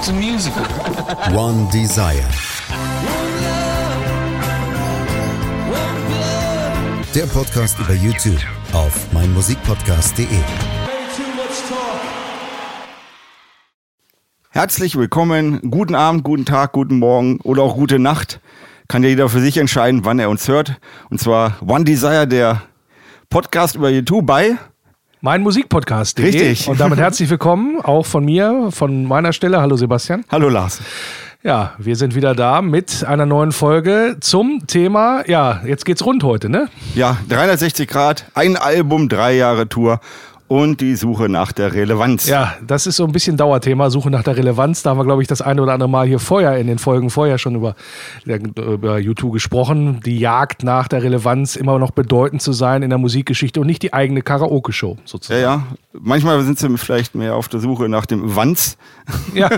it's a musical. One Desire. Der Podcast über YouTube auf meinmusikpodcast.de. Herzlich willkommen, guten Abend, guten Tag, guten Morgen oder auch gute Nacht. Kann ja jeder für sich entscheiden, wann er uns hört. Und zwar One Desire, der Podcast über YouTube bei meinmusikpodcast.de. Richtig. Und damit herzlich willkommen, auch von mir, von meiner Stelle. Hallo Sebastian. Hallo Lars. Ja, wir sind wieder da mit einer neuen Folge zum Thema, ja, jetzt geht's rund heute, ne? Ja, 360 Grad, ein Album, 3 Jahre Tour und die Suche nach der Relevanz. Ja, das ist so ein bisschen Dauerthema, Suche nach der Relevanz. Da haben wir, glaube ich, das eine oder andere Mal hier vorher in den Folgen vorher schon über YouTube gesprochen. Die Jagd nach der Relevanz, immer noch bedeutend zu sein in der Musikgeschichte und nicht die eigene Karaoke-Show sozusagen. Ja. Manchmal sind sie vielleicht mehr auf der Suche nach dem Wanz. Ja,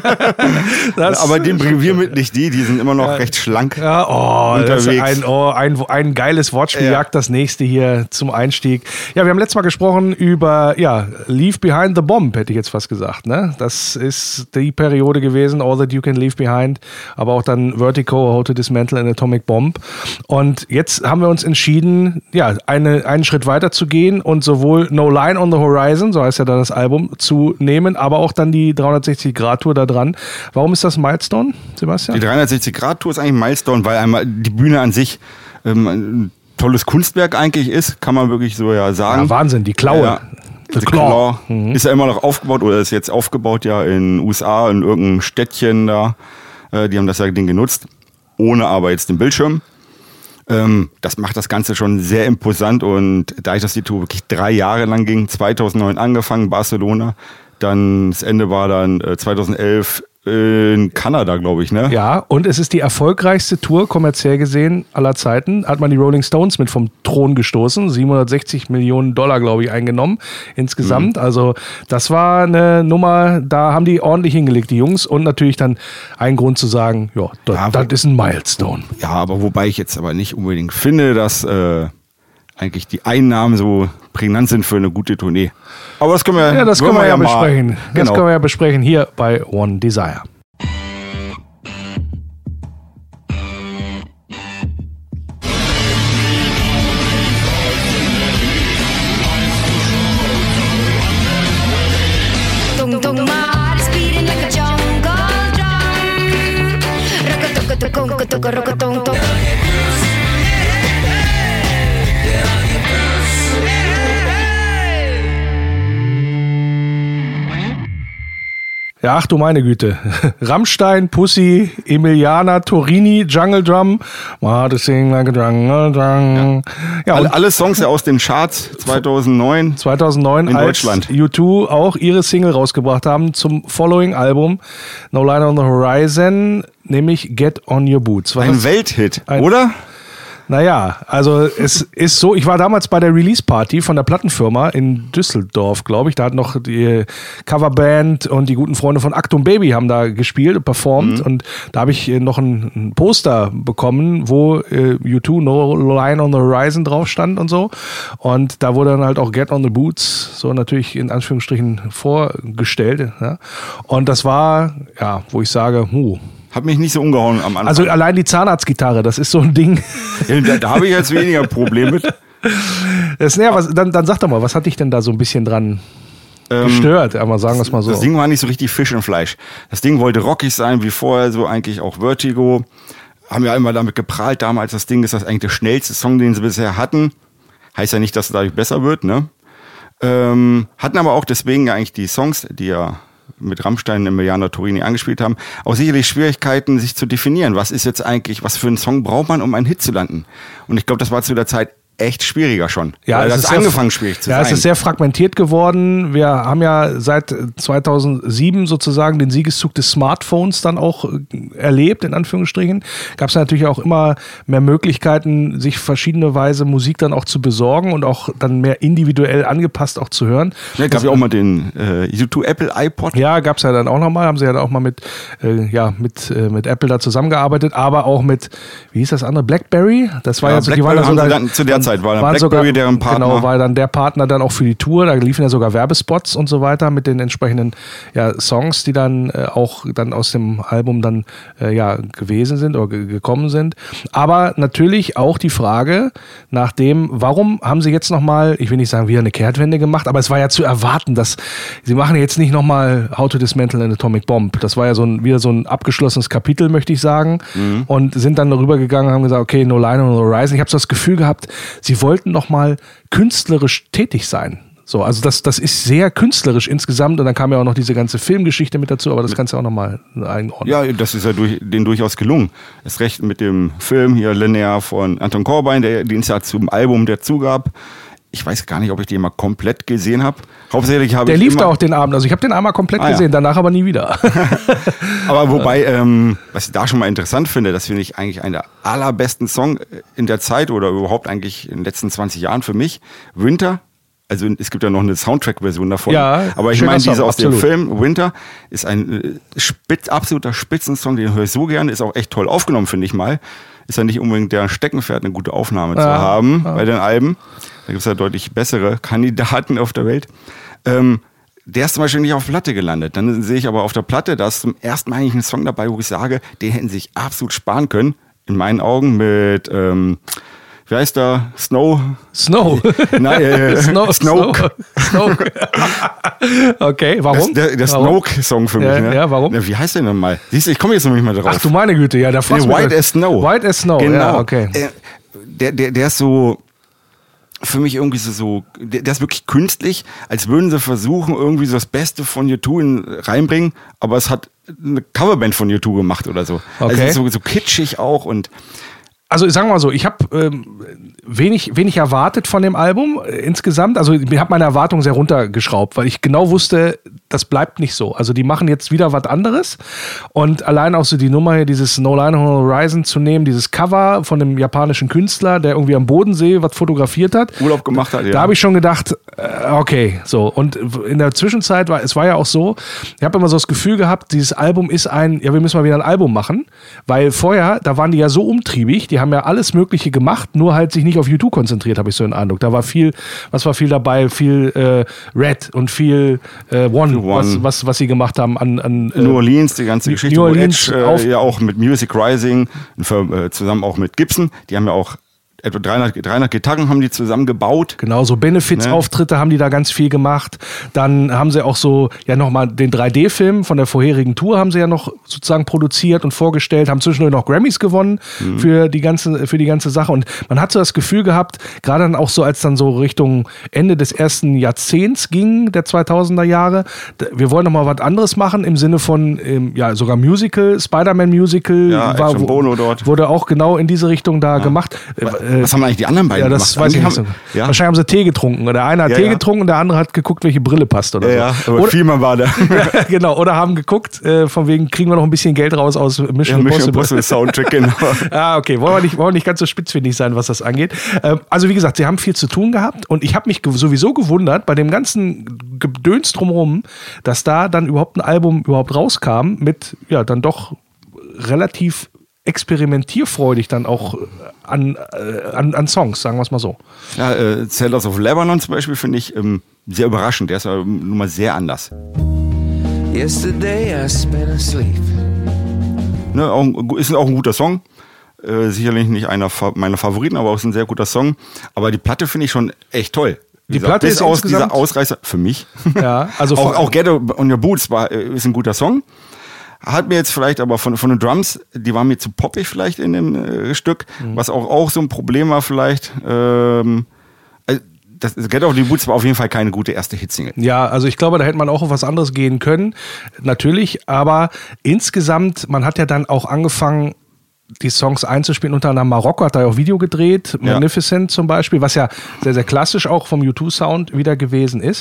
aber den bringen wir mit nicht die sind immer noch recht schlank unterwegs. Ein geiles Wortspiel jagt das nächste hier zum Einstieg. Ja, wir haben letztes Mal gesprochen über Leave Behind the Bomb, hätte ich jetzt fast gesagt. Ne? Das ist die Periode gewesen, All That You Can Leave Behind, aber auch dann Vertigo, How to Dismantle an Atomic Bomb. Und jetzt haben wir uns entschieden, einen Schritt weiter zu gehen und sowohl No Line on the Horizon, so heißt ja dann das Album, zu nehmen, aber auch dann die 360-Grad-Tour da dran. Warum ist das Milestone, Sebastian? Die 360-Grad-Tour ist eigentlich ein Milestone, weil einmal die Bühne an sich ein tolles Kunstwerk eigentlich ist, kann man wirklich so sagen. Ja, Wahnsinn, die Klaue. Ja. The Claw ist ja immer noch aufgebaut oder ist jetzt aufgebaut in den USA, in irgendeinem Städtchen da. Die haben das Ding genutzt, ohne aber jetzt den Bildschirm. Das macht das Ganze schon sehr imposant und dadurch, dass die Tour wirklich 3 Jahre lang ging, 2009 angefangen, Barcelona, dann das Ende war dann 2011 in Kanada, glaube ich, ne? Ja, und es ist die erfolgreichste Tour, kommerziell gesehen, aller Zeiten. Hat man die Rolling Stones mit vom Thron gestoßen. 760 Millionen $, glaube ich, eingenommen insgesamt. Also das war eine Nummer, da haben die ordentlich hingelegt, die Jungs. Und natürlich dann ein Grund zu sagen, das ist ein Milestone. Ja, aber wobei ich jetzt aber nicht unbedingt finde, dass eigentlich die Einnahmen so prägnant sind für eine gute Tournee. Aber das können wir, das können wir besprechen. Das können wir ja besprechen hier bei One Desire. Ja, ach du meine Güte. Rammstein, Pussy, Emiliana, Torini, Jungle Drum. To sing like a jungle drum. Ja, alle Songs aus den Charts 2009 in Deutschland. U2 auch ihre Single rausgebracht haben zum Following Album No Line on the Horizon, nämlich Get on Your Boots. Ein Welthit, oder? Naja, also es ist so, ich war damals bei der Release-Party von der Plattenfirma in Düsseldorf, glaube ich. Da hat noch die Coverband und die guten Freunde von Achtung Baby haben da gespielt und performt. Und da habe ich noch ein Poster bekommen, wo U2 No Line on the Horizon drauf stand und so. Und da wurde dann halt auch Get on the Boots so natürlich in Anführungsstrichen vorgestellt. Ja. Und das war, wo ich sage, Hat mich nicht so umgehauen am Anfang. Also allein die Zahnarztgitarre, das ist so ein Ding. Da habe ich jetzt weniger Probleme mit. Dann sag doch mal, was hat dich denn da so ein bisschen dran gestört? Aber sagen wir es mal so. Das Ding war nicht so richtig Fisch und Fleisch. Das Ding wollte rockig sein, wie vorher so eigentlich auch Vertigo. Haben ja immer damit geprahlt damals, das Ding ist das eigentlich der schnellste Song, den sie bisher hatten. Heißt ja nicht, dass es dadurch besser wird, ne? Hatten aber auch deswegen ja eigentlich die Songs, die ja mit Rammstein, Emiliana, Torini angespielt haben, auch sicherlich Schwierigkeiten, sich zu definieren. Was ist jetzt eigentlich, was für einen Song braucht man, um einen Hit zu landen? Und ich glaube, das war zu der Zeit echt schwieriger schon. Ja, es ist angefangen schwierig zu sein. Ja, es ist sehr fragmentiert geworden. Wir haben ja seit 2007 sozusagen den Siegeszug des Smartphones dann auch erlebt, in Anführungsstrichen. Gab es natürlich auch immer mehr Möglichkeiten, sich verschiedene Weise Musik dann auch zu besorgen und auch dann mehr individuell angepasst auch zu hören. Ja, gab ja auch mal den U2 Apple iPod. Ja, gab es ja dann auch nochmal. Haben sie ja dann auch mal mit Apple da zusammengearbeitet, aber auch mit, wie hieß das andere, BlackBerry? Das war ja, so, die waren da zu der Zeit war dann Blackberry deren Partner. Genau, war dann der Partner dann auch für die Tour. Da liefen ja sogar Werbespots und so weiter mit den entsprechenden Songs, die dann auch dann aus dem Album dann gewesen sind oder gekommen sind. Aber natürlich auch die Frage nach dem, warum haben sie jetzt nochmal, ich will nicht sagen wieder eine Kehrtwende gemacht, aber es war ja zu erwarten, dass sie machen jetzt nicht nochmal How to Dismantle an Atomic Bomb. Das war ja wieder so ein abgeschlossenes Kapitel, möchte ich sagen. Und sind dann darüber gegangen und haben gesagt, okay, No Line on the Horizon. Ich habe so das Gefühl gehabt, sie wollten nochmal künstlerisch tätig sein. So, also das ist sehr künstlerisch insgesamt und dann kam ja auch noch diese ganze Filmgeschichte mit dazu, aber das kannst du auch nochmal einordnen. Ja, das ist ja denen durchaus gelungen. Erst recht mit dem Film hier Linear von Anton Corbijn, den es ja zum Album dazu gab. Ich weiß gar nicht, ob ich den mal komplett gesehen habe. Hauptsächlich habe ich Der lief da auch den Abend, also ich habe den einmal komplett gesehen, danach aber nie wieder. Aber wobei, was ich da schon mal interessant finde, das finde ich eigentlich einer der allerbesten Song in der Zeit oder überhaupt eigentlich in den letzten 20 Jahren für mich, Winter. Also es gibt ja noch eine Soundtrack-Version davon. Ja, aber ich meine, diese aus dem absolut. Film Winter ist ein absoluter Spitzensong, den höre ich so gerne, ist auch echt toll aufgenommen, finde ich mal. Ist ja nicht unbedingt der Steckenpferd, eine gute Aufnahme zu haben bei den Alben. Da gibt es ja deutlich bessere Kandidaten auf der Welt. Der ist zum Beispiel nicht auf Platte gelandet. Dann sehe ich aber auf der Platte, da ist zum ersten Mal eigentlich ein Song dabei, wo ich sage, den hätten sie sich absolut sparen können. In meinen Augen mit... wie heißt der? Snow? Nein, Snoke. Okay, warum? Der Snoke-Song für mich. Ja, ne? ja, warum? Wie heißt der denn mal? Siehst du, ich komme jetzt noch nicht mal drauf. Ach du meine Güte, ja, der White as Snow. White as Snow, genau. Ja, okay. Der ist so... Für mich irgendwie der ist wirklich künstlich, als würden sie versuchen, irgendwie so das Beste von U2 reinbringen, aber es hat eine Coverband von U2 gemacht oder so. Okay. Also so kitschig auch und... Also sagen wir mal so, ich habe wenig erwartet von dem Album insgesamt. Also ich habe meine Erwartungen sehr runtergeschraubt, weil ich genau wusste, das bleibt nicht so. Also die machen jetzt wieder was anderes und allein auch so die Nummer hier, dieses No Line on the Horizon zu nehmen, dieses Cover von einem japanischen Künstler, der irgendwie am Bodensee was fotografiert hat. Urlaub gemacht hat, ja. Da habe ich schon gedacht, okay, so. Und in der Zwischenzeit es war ja auch so, ich habe immer so das Gefühl gehabt, dieses Album ist wir müssen mal wieder ein Album machen, weil vorher, da waren die ja so umtriebig, die haben ja alles Mögliche gemacht, nur halt sich nicht auf U2 konzentriert, habe ich so den Eindruck. Da war viel dabei? Viel Red und viel One. Was sie gemacht haben an New Orleans, die ganze Geschichte. New Orleans ja auch mit Music Rising, zusammen auch mit Gibson. Die haben ja auch etwa 300 Gitarren haben die zusammengebaut. Genau, so Benefits-Auftritte haben die da ganz viel gemacht. Dann haben sie auch so, nochmal den 3D-Film von der vorherigen Tour haben sie ja noch sozusagen produziert und vorgestellt, haben zwischendurch noch Grammys gewonnen für die ganze Sache. Und man hat so das Gefühl gehabt, gerade dann auch so, als dann so Richtung Ende des ersten Jahrzehnts ging, der 2000er Jahre, wir wollen nochmal was anderes machen im Sinne von, sogar Musical, Spider-Man-Musical. Ja, Action Bono dort. Wurde auch genau in diese Richtung da gemacht. Was haben eigentlich die anderen beiden gemacht? Das weiß ich nicht so. Ja? Wahrscheinlich haben sie Tee getrunken. Der eine hat Tee getrunken und der andere hat geguckt, welche Brille passt oder so. Ja, aber vielmal war da. Genau, oder haben geguckt, von wegen, kriegen wir noch ein bisschen Geld raus aus Mission Impossible Soundtrack, genau. Okay, wollen wir nicht ganz so spitzfindig sein, was das angeht. Also wie gesagt, sie haben viel zu tun gehabt und ich habe mich sowieso gewundert, bei dem ganzen Gedöns drumherum, dass da dann überhaupt ein Album rauskam mit, dann doch relativ experimentierfreudig dann auch an Songs, sagen wir es mal so. Ja, Sailors of Lebanon zum Beispiel finde ich sehr überraschend. Der ist ja nun mal sehr anders. Yesterday I spent asleep. Ne, ist auch ein guter Song. Sicherlich nicht einer meiner Favoriten, aber auch ein sehr guter Song. Aber die Platte finde ich schon echt toll. Die Platte ist aus dieser Ausreißer für mich. Ja, also auch Get on Your Boots ist ein guter Song. Hat mir jetzt vielleicht aber von den Drums, die waren mir zu poppig vielleicht in dem Stück, was auch so ein Problem war vielleicht. Das Get on Your Boots war auf jeden Fall keine gute erste Hitsingle. Ja, also ich glaube, da hätte man auch auf was anderes gehen können, natürlich, aber insgesamt, man hat ja dann auch angefangen, die Songs einzuspielen, unter anderem Marokko hat da ja auch Video gedreht, Magnificent zum Beispiel, was ja sehr, sehr klassisch auch vom U2-Sound wieder gewesen ist.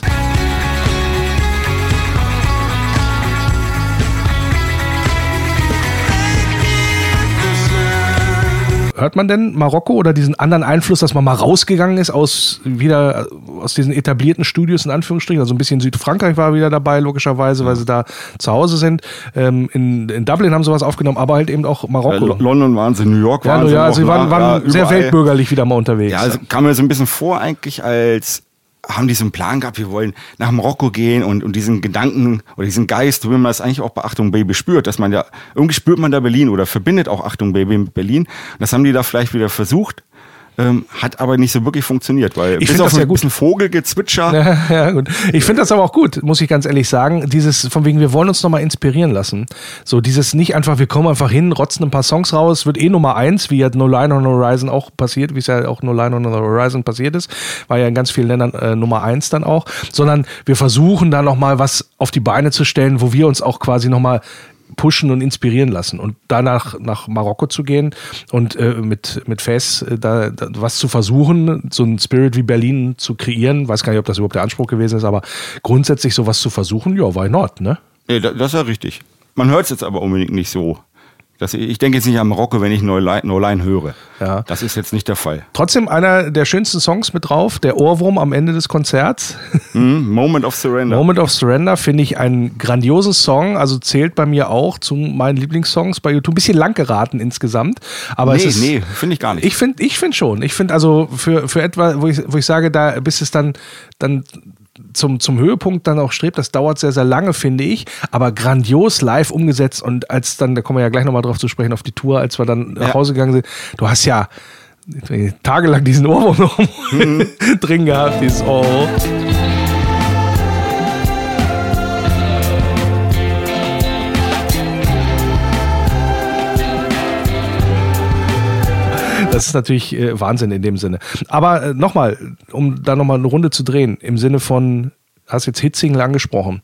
Hört man denn Marokko oder diesen anderen Einfluss, dass man mal rausgegangen ist aus diesen etablierten Studios in Anführungsstrichen? Also ein bisschen Südfrankreich war wieder dabei, logischerweise, weil sie da zu Hause sind. In Dublin haben sie was aufgenommen, aber halt eben auch Marokko. London waren sie, New York waren sie. Ja, sie waren sehr weltbürgerlich wieder mal unterwegs. Ja, also kam mir so ein bisschen vor eigentlich, als haben die so einen Plan gehabt, wir wollen nach Marokko gehen und diesen Gedanken oder diesen Geist, so wie man das eigentlich auch bei Achtung Baby spürt, dass man ja, irgendwie spürt man da Berlin oder verbindet auch Achtung Baby mit Berlin. Und das haben die da vielleicht wieder versucht, hat aber nicht so wirklich funktioniert, weil ich bis auf ein bisschen Vogelgezwitscher. Ja, gut. Ich finde das aber auch gut, muss ich ganz ehrlich sagen. Dieses von wegen, wir wollen uns nochmal inspirieren lassen. So dieses nicht einfach, wir kommen einfach hin, rotzen ein paar Songs raus, wird Nummer 1, wie ja No Line on the Horizon auch passiert, wie es ja auch No Line on the Horizon passiert ist, war ja in ganz vielen Ländern Nummer 1 dann auch, sondern wir versuchen da nochmal was auf die Beine zu stellen, wo wir uns auch quasi nochmal pushen und inspirieren lassen und danach nach Marokko zu gehen und mit Fes da was zu versuchen, so einen Spirit wie Berlin zu kreieren. Weiß gar nicht, ob das überhaupt der Anspruch gewesen ist, aber grundsätzlich sowas zu versuchen, ja, why not, ne? Ja, das ist ja richtig. Man hört es jetzt aber unbedingt nicht so. Ich denke jetzt nicht an Marokko, wenn ich No Line höre. Ja. Das ist jetzt nicht der Fall. Trotzdem einer der schönsten Songs mit drauf, der Ohrwurm am Ende des Konzerts. Moment of Surrender. Moment of Surrender finde ich einen grandiosen Song, also zählt bei mir auch zu meinen Lieblingssongs bei YouTube. Ein bisschen lang geraten insgesamt. Aber nee, finde ich gar nicht. Ich finde schon. Ich finde also für etwa, wo ich sage, da bis es dann zum Höhepunkt dann auch strebt, das dauert sehr, sehr lange, finde ich, aber grandios live umgesetzt und als dann, da kommen wir ja gleich nochmal drauf zu sprechen, auf die Tour, als wir dann nach Hause gegangen sind, du hast ja tagelang diesen Ohrwurm noch drin gehabt, dieses Oh. Das ist natürlich Wahnsinn in dem Sinne. Aber nochmal, um da nochmal eine Runde zu drehen, im Sinne von, hast jetzt Hitsingle angesprochen,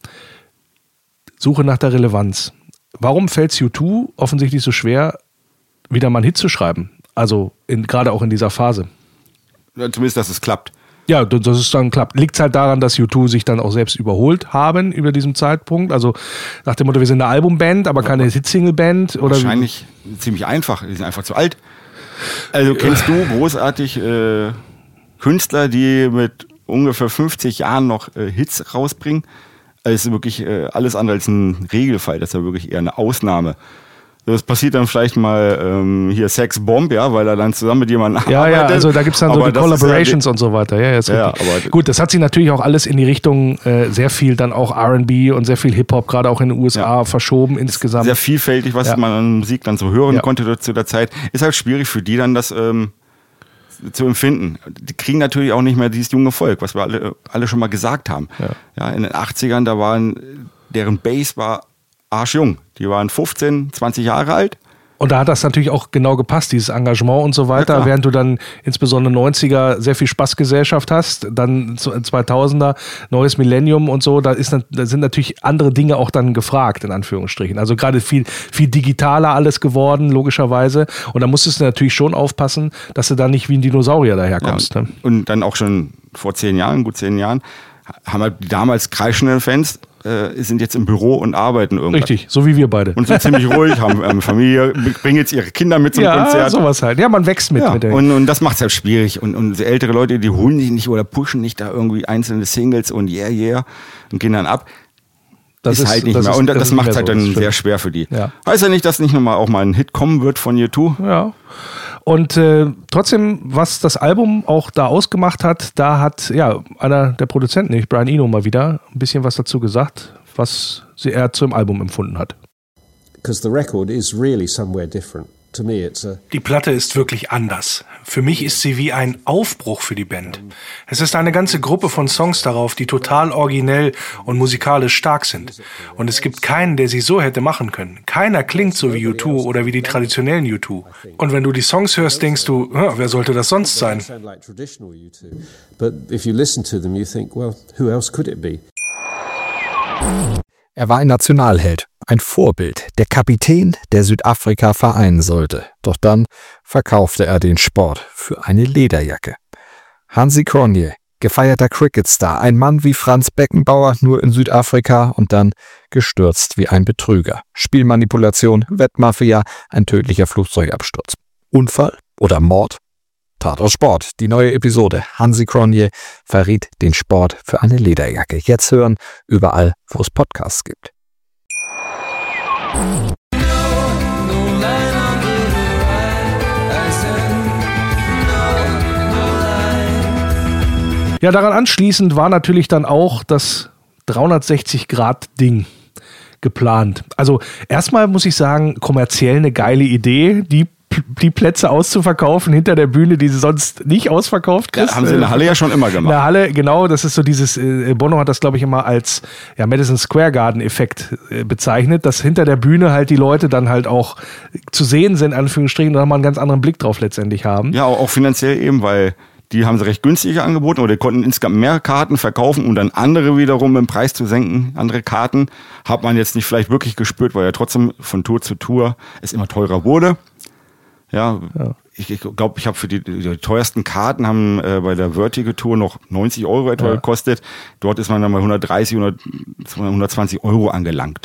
Suche nach der Relevanz. Warum fällt es U2 offensichtlich so schwer, wieder mal einen Hit zu schreiben? Also gerade auch in dieser Phase. Ja, zumindest, dass es klappt. Ja, dass es dann klappt. Liegt es halt daran, dass U2 sich dann auch selbst überholt haben über diesen Zeitpunkt? Also nach dem Motto, wir sind eine Albumband, aber keine Hitsingle-Band? Wahrscheinlich ziemlich einfach. Die sind einfach zu alt. Also kennst du großartig Künstler, die mit ungefähr 50 Jahren noch Hits rausbringen? Also es ist wirklich alles andere als ein Regelfall. Das ist ja wirklich eher eine Ausnahme. Das passiert dann vielleicht mal hier Sex Bomb, ja, weil er dann zusammen mit jemandem arbeitet. Ja, also da gibt es dann so die Collaborations und so weiter. Aber gut, das hat sich natürlich auch alles in die Richtung sehr viel dann auch R&B und sehr viel Hip-Hop, gerade auch in den USA, verschoben insgesamt. Sehr vielfältig, was man an Musik dann so hören konnte zu der Zeit. Ist halt schwierig für die dann das zu empfinden. Die kriegen natürlich auch nicht mehr dieses junge Volk, was wir alle schon mal gesagt haben. Ja, in den 80ern, deren Bass war arschjung. Die waren 15, 20 Jahre alt. Und da hat das natürlich auch genau gepasst, dieses Engagement und so weiter, ja, während du dann insbesondere 90er sehr viel Spaßgesellschaft hast, dann 2000er, neues Millennium und so, da sind natürlich andere Dinge auch dann gefragt, in Anführungsstrichen. Also gerade viel digitaler alles geworden, logischerweise. Und da musstest du natürlich schon aufpassen, dass du da nicht wie ein Dinosaurier daherkommst. Ja, und dann auch schon vor gut 10 Jahren, haben halt die damals kreischenden Fans sind jetzt im Büro und arbeiten irgendwas. Richtig, so wie wir beide. Und sind ziemlich ruhig, haben eine Familie, bringen jetzt ihre Kinder mit zum Konzert. Ja, sowas halt. Ja, man wächst mit. Und das macht es halt schwierig. Und ältere Leute, die holen sich nicht oder pushen nicht da irgendwie einzelne Singles und und gehen dann ab. Das ist halt nicht mehr. Und das macht es halt dann sehr schwer für die. Ja. Heißt ja nicht, dass nicht nochmal auch mal ein Hit kommen wird von U2. Ja. Und trotzdem, was das Album auch da ausgemacht hat, da hat einer der Produzenten, nämlich Brian Eno, mal wieder ein bisschen was dazu gesagt, was er zum Album empfunden hat. Because the record is really somewhere different. To me it's Die Platte ist wirklich anders. Für mich ist sie wie ein Aufbruch für die Band. Es ist eine ganze Gruppe von Songs darauf, die total originell und musikalisch stark sind. Und es gibt keinen, der sie so hätte machen können. Keiner klingt so wie U2 oder wie die traditionellen U2. Und wenn du die Songs hörst, denkst du, wer sollte das sonst sein? But if you listen to them, you think, well, who else could it be? Er war ein Nationalheld, ein Vorbild, der Kapitän, der Südafrika vereinen sollte. Doch dann verkaufte er den Sport für eine Lederjacke. Hansi Cronje, gefeierter Cricketstar, ein Mann wie Franz Beckenbauer, nur in Südafrika und dann gestürzt wie ein Betrüger. Spielmanipulation, Wettmafia, ein tödlicher Flugzeugabsturz. Unfall? Oder Mord? Tatort Sport, die neue Episode. Hansi Cronje verriet den Sport für eine Lederjacke. Jetzt hören, überall, wo es Podcasts gibt. Ja, daran anschließend war natürlich dann auch das 360-Grad-Ding geplant. Also erstmal muss ich sagen, kommerziell eine geile Idee, die Plätze auszuverkaufen hinter der Bühne, die sie sonst nicht ausverkauft kriegst. Ja, haben sie in der Halle ja schon immer gemacht. In der Halle, genau, das ist so dieses, Bono hat das, glaube ich, immer als Madison Square Garden-Effekt bezeichnet, dass hinter der Bühne halt die Leute dann halt auch zu sehen sind, in Anführungsstrichen, und da mal einen ganz anderen Blick drauf letztendlich haben. Ja, auch finanziell eben, weil die haben sie recht günstig angeboten oder die konnten insgesamt mehr Karten verkaufen, um dann andere wiederum im Preis zu senken. Andere Karten hat man jetzt nicht vielleicht wirklich gespürt, weil ja trotzdem von Tour zu Tour es immer teurer wurde. Ja. Ich glaube, ich habe für die teuersten Karten haben bei der Vertigo-Tour noch 90 € etwa gekostet. Dort ist man dann bei 130, 120 € angelangt.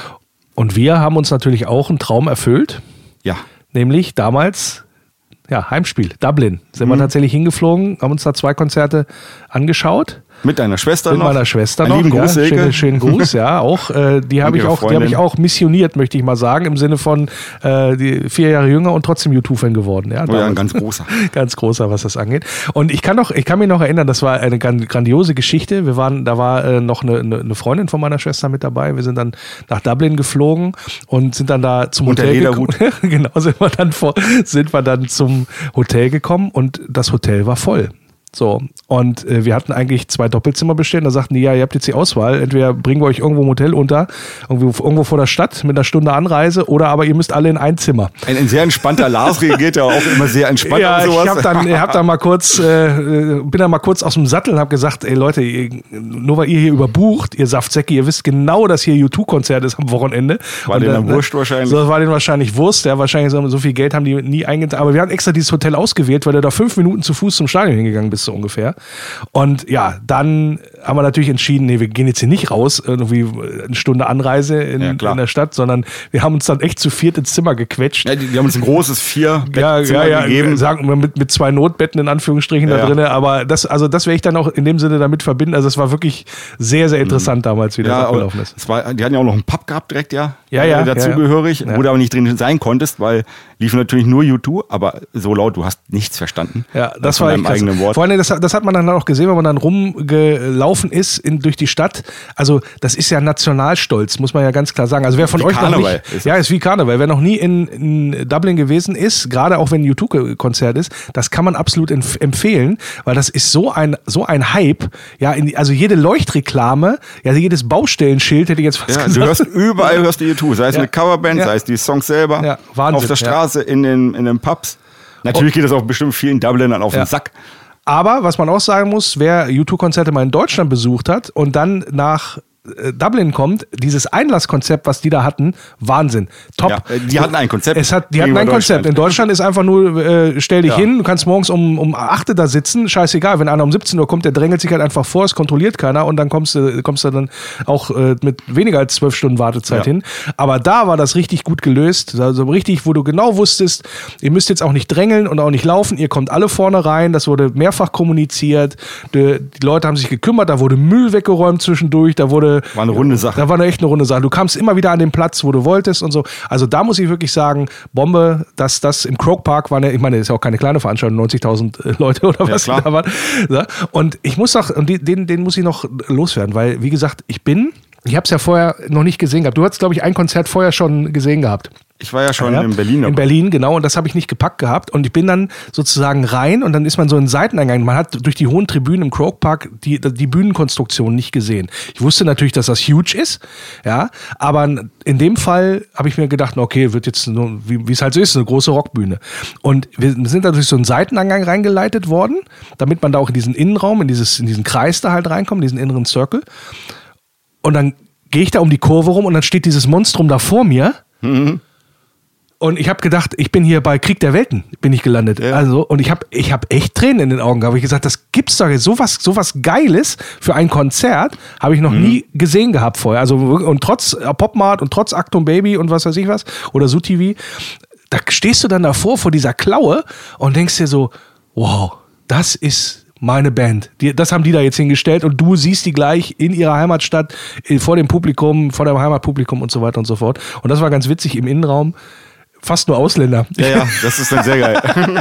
Und wir haben uns natürlich auch einen Traum erfüllt. Ja. Nämlich damals, Heimspiel, Dublin. Sind wir tatsächlich hingeflogen, haben uns da 2 Konzerte angeschaut. Mit deiner Schwester noch? Mit meiner Schwester noch. Lieben Gruß, schönen Gruß, ja. Auch, die habe ich auch missioniert, möchte ich mal sagen, im Sinne von die 4 Jahre jünger und trotzdem U2-Fan geworden. Ja, ein ganz großer. Ganz großer, was das angeht. Und ich kann mich noch erinnern, das war eine grandiose Geschichte. Da war noch eine Freundin von meiner Schwester mit dabei. Wir sind dann nach Dublin geflogen und sind dann da zum Hotel gekommen. Genau, sind wir dann zum Hotel gekommen und das Hotel war voll. So, und wir hatten eigentlich 2 Doppelzimmer bestellt. Da sagten die, ja, ihr habt jetzt die Auswahl. Entweder bringen wir euch irgendwo im Hotel unter, irgendwo vor der Stadt mit einer Stunde Anreise, oder aber ihr müsst alle in ein Zimmer. Ein sehr entspannter Lars reagiert ja auch immer sehr entspannt. Ja, sowas. Ich hab dann mal kurz, bin dann mal kurz aus dem Sattel und habe gesagt, ey Leute, nur weil ihr hier überbucht, ihr Saftsäcke, ihr wisst genau, dass hier U2-Konzert ist am Wochenende. War denen dann Wurst wahrscheinlich? So, war denen wahrscheinlich Wurst. Ja, wahrscheinlich so viel Geld haben die nie eingetragen. Aber wir haben extra dieses Hotel ausgewählt, weil du da 5 Minuten zu Fuß zum Stadion hingegangen bist, so ungefähr. Und ja, dann haben wir natürlich entschieden, nee, wir gehen jetzt hier nicht raus, irgendwie eine Stunde Anreise in der Stadt, sondern wir haben uns dann echt zu 4 ins Zimmer gequetscht. Ja, die haben uns ein großes 4-Bettzimmer gegeben. Sagen wir mit 2 Notbetten in Anführungsstrichen da drin, aber das werde ich dann auch in dem Sinne damit verbinden. Also es war wirklich sehr, sehr interessant damals, wie das abgelaufen ist. Die hatten ja auch noch einen Pub gehabt direkt, dazugehörig, Ja. wo du aber nicht drin sein konntest, weil liefen natürlich nur U2, aber so laut, du hast nichts verstanden. Ja, das war echt eigenen Wort. Vor allem, das hat man dann auch gesehen, wenn man dann rumgelaufen ist durch die Stadt. Also das ist ja Nationalstolz, muss man ja ganz klar sagen. Also wer von euch noch nicht, ist wie Karneval. Wer noch nie in Dublin gewesen ist, gerade auch wenn ein U2-Konzert ist, das kann man absolut empfehlen, weil das ist so ein Hype. Ja, also jede Leuchtreklame, jedes Baustellenschild, hätte ich jetzt fast gesagt. Du hörst überall die U2, sei es eine Coverband, sei es die Songs selber, Wahnsinn, auf der Straße, in den Pubs. Natürlich geht das auch bestimmt vielen Dublinern auf den Sack. Aber was man auch sagen muss, wer U2-Konzerte mal in Deutschland besucht hat und dann nach Dublin kommt, dieses Einlasskonzept, was die da hatten, Wahnsinn. Top. Ja, die hatten ein Konzept. Die hatten ein Konzept. In Deutschland ist einfach nur, stell dich hin, du kannst morgens um 8 da sitzen, scheißegal, wenn einer um 17 Uhr kommt, der drängelt sich halt einfach vor, es kontrolliert keiner und dann kommst du dann auch mit weniger als 12 Stunden Wartezeit hin. Aber da war das richtig gut gelöst, also richtig, wo du genau wusstest, ihr müsst jetzt auch nicht drängeln und auch nicht laufen, ihr kommt alle vorne rein, das wurde mehrfach kommuniziert, die Leute haben sich gekümmert, da wurde Müll weggeräumt zwischendurch, war eine runde Sache. Da war echt eine runde Sache. Du kamst immer wieder an den Platz, wo du wolltest und so. Also da muss ich wirklich sagen, Bombe, dass das im Croke Park war, ich meine, das ist ja auch keine kleine Veranstaltung, 90.000 Leute oder was da waren. Und ich muss auch, den muss ich noch loswerden, weil, wie gesagt, ich habe es ja vorher noch nicht gesehen gehabt. Du hast, glaube ich, ein Konzert vorher schon gesehen gehabt. Ich war ja schon in Berlin. In Berlin, genau. Und das habe ich nicht gepackt gehabt. Und ich bin dann sozusagen rein und dann ist man so in Seiteneingang. Man hat durch die hohen Tribünen im Croke Park die Bühnenkonstruktion nicht gesehen. Ich wusste natürlich, dass das huge ist. Ja. Aber in dem Fall habe ich mir gedacht, okay, wird jetzt nur, wie es halt so ist, eine große Rockbühne. Und wir sind da durch so einen Seiteneingang reingeleitet worden, damit man da auch in diesen Innenraum, in diesen Kreis da halt reinkommt, diesen inneren Circle. Und dann gehe ich da um die Kurve rum und dann steht dieses Monstrum da vor mir. Mhm. Und ich habe gedacht, ich bin hier bei Krieg der Welten, bin ich gelandet. Ja. Also, und ich hab echt Tränen in den Augen gehabt. Ich gesagt, das gibt's doch jetzt. Sowas Geiles für ein Konzert habe ich noch nie gesehen gehabt vorher. Also, und trotz Popmart und trotz Actum Baby und was weiß ich was, oder SuTV, da stehst du dann davor vor dieser Klaue und denkst dir so, wow, das ist meine Band. Das haben die da jetzt hingestellt und du siehst die gleich in ihrer Heimatstadt, vor dem Publikum, vor deinem Heimatpublikum und so weiter und so fort. Und das war ganz witzig im Innenraum. Fast nur Ausländer. Ja, das ist dann sehr geil.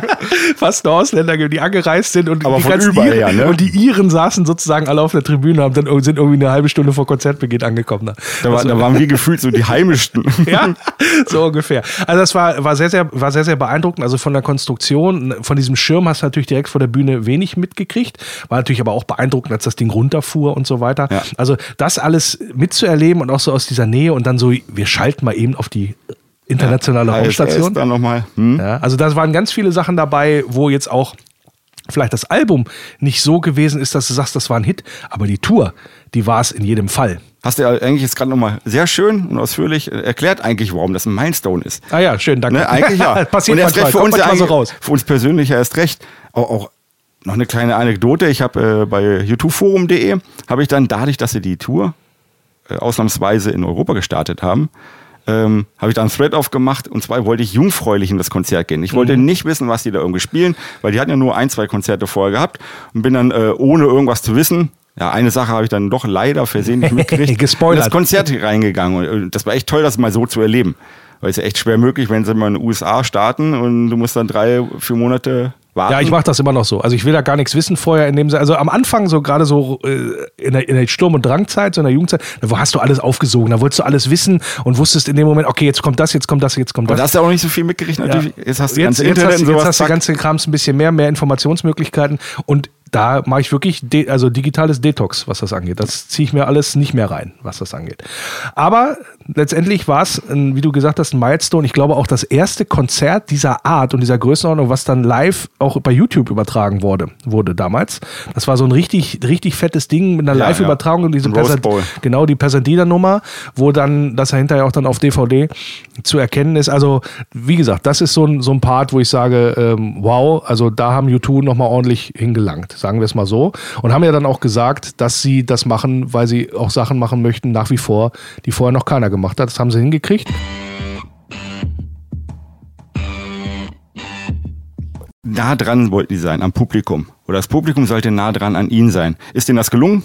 Fast nur Ausländer, die angereist sind und aber die von ganzen überall Iren, her, ne? Und die Iren saßen sozusagen alle auf der Tribüne, sind irgendwie eine halbe Stunde vor Konzertbeginn angekommen. Da waren wir gefühlt so die Heimischsten. Ja, so ungefähr. Also das war sehr beeindruckend. Also von der Konstruktion, von diesem Schirm hast du natürlich direkt vor der Bühne wenig mitgekriegt. War natürlich aber auch beeindruckend, als das Ding runterfuhr und so weiter. Ja. Also das alles mitzuerleben und auch so aus dieser Nähe und dann so, wir schalten mal eben auf die internationale Raumstation. Dann nochmal. Ja, also da waren ganz viele Sachen dabei, wo jetzt auch vielleicht das Album nicht so gewesen ist, dass du sagst, das war ein Hit, aber die Tour, die war es in jedem Fall. Hast du ja eigentlich jetzt gerade nochmal sehr schön und ausführlich erklärt eigentlich, warum das ein Milestone ist. Ah ja, schön, danke. Ne, eigentlich ja. Passiert und erst manchmal, recht für kommt uns manchmal so raus. Für uns persönlich ja erst recht. Auch noch eine kleine Anekdote. Ich habe bei youtubeforum.de habe ich dann, dadurch, dass sie die Tour ausnahmsweise in Europa gestartet haben, habe ich da einen Thread aufgemacht und zwar wollte ich jungfräulich in das Konzert gehen. Ich wollte nicht wissen, was die da irgendwie spielen, weil die hatten ja nur 1-2 Konzerte vorher gehabt und bin dann ohne irgendwas zu wissen, ja, eine Sache habe ich dann doch leider versehentlich mitgekriegt, gespoilert. in das Konzert reingegangen und das war echt toll, das mal so zu erleben, weil es ist ja echt schwer möglich, wenn sie mal in den USA starten und du musst dann 3-4 Monate warten. Ja, ich mache das immer noch so. Also ich will da gar nichts wissen vorher in dem Sinne. Also am Anfang so gerade so in der Sturm- und Drangzeit, so in der Jugendzeit, da hast du alles aufgesogen, da wolltest du alles wissen und wusstest in dem Moment, okay, jetzt kommt das, jetzt kommt das, jetzt kommt das. Aber da hast du auch nicht so viel mitgekriegt. Natürlich. Ja. Jetzt hast du jetzt Internet und sowas. Jetzt hast du ganze Krams ein bisschen mehr Informationsmöglichkeiten und da mache ich wirklich digitales Detox, was das angeht. Das ziehe ich mir alles nicht mehr rein, was das angeht. Aber letztendlich war es, wie du gesagt hast, ein Milestone. Ich glaube auch das erste Konzert dieser Art und dieser Größenordnung, was dann live auch bei YouTube übertragen wurde damals. Das war so ein richtig fettes Ding mit einer Live-Übertragung und diese die Pasadena-Nummer, wo dann das hinterher auch dann auf DVD zu erkennen ist. Also wie gesagt, das ist so ein Part, wo ich sage, wow, also da haben U2 nochmal ordentlich hingelangt. Sagen wir es mal so. Und haben ja dann auch gesagt, dass sie das machen, weil sie auch Sachen machen möchten, nach wie vor, die vorher noch keiner gemacht hat. Das haben sie hingekriegt. Nah dran wollten die sein, am Publikum. Oder das Publikum sollte nah dran an ihnen sein. Ist denen das gelungen?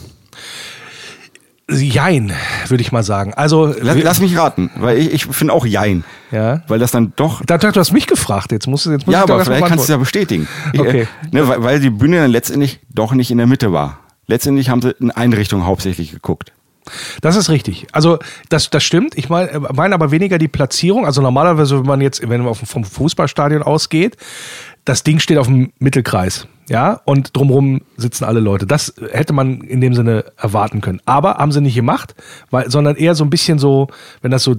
Jein, würde ich mal sagen. Also Lass mich raten, weil ich finde auch Jein. Ja. Weil das dann doch... Du hast mich gefragt, jetzt muss ich aber vielleicht kannst du es ja bestätigen. Okay. Weil die Bühne dann letztendlich doch nicht in der Mitte war. Letztendlich haben sie in eine Richtung hauptsächlich geguckt. Das ist richtig. Also das stimmt. Ich meine aber weniger die Platzierung. Also normalerweise, wenn man vom Fußballstadion ausgeht, das Ding steht auf dem Mittelkreis. Ja, und drumherum sitzen alle Leute. Das hätte man in dem Sinne erwarten können. Aber haben sie nicht gemacht, sondern eher so ein bisschen so, wenn es so